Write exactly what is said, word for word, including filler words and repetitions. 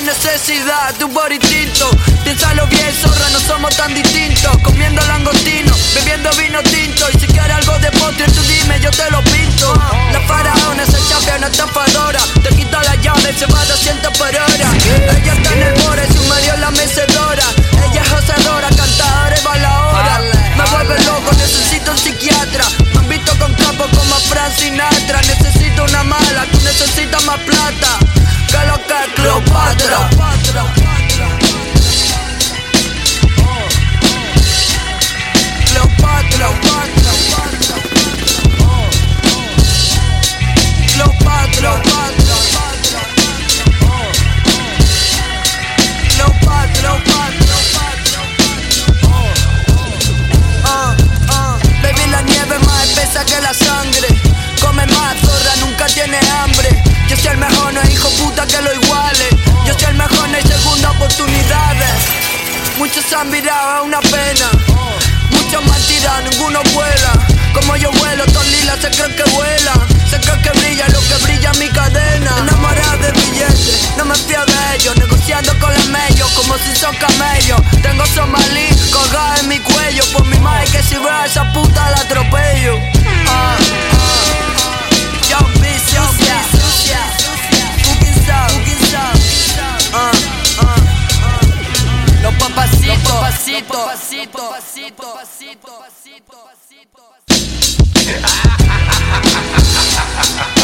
necesidad, tú por instinto. Piénsalo bien, zorra, no somos tan distintos. Comiendo langostino, bebiendo vino tinto. Y si quieres algo de postre, tú dime, yo te lo pinto. La faraona, esa chapia, una estafadora. Te quita la llave, se va a doscientos por hora. Ella está en el borde, su marido en la mecedora. Ella es josadora, cantadora y bailadora. Me vuelve loco, necesito un psiquiatra. Me han visto con capos como a Frank Sinatra. Necesito una mala, tú necesitas más plata. Que lo que es Cleopatra. Cleopatra, Cleopatra, uh, uh. Baby, la nieve es más espesa que la sangre. Come más, zorra, nunca tiene hambre. Yo soy el mejor, no hay hijo puta que lo iguale. Yo soy el mejor, no hay segunda oportunidades. Muchos han virado, es una pena. Muchos me han tirado, ninguno vuela. Como yo vuelo, todos lilas se creen que vuelan. Se creen que brilla lo que brilla en mi cadena. Enamorado de billetes, no me fío de ellos. Negociando con los medios, como si son camellos. Tengo somalí colgada en mi cuello. Por mi madre que si veo a esa puta la atropello. Ah, ah, Young B, sucia, sucia, fucking sound, fucking sound. Ah, ah, ah. Los papacitos, los papacitos, papacitos, papacitos, papacitos, papacitos, papacitos.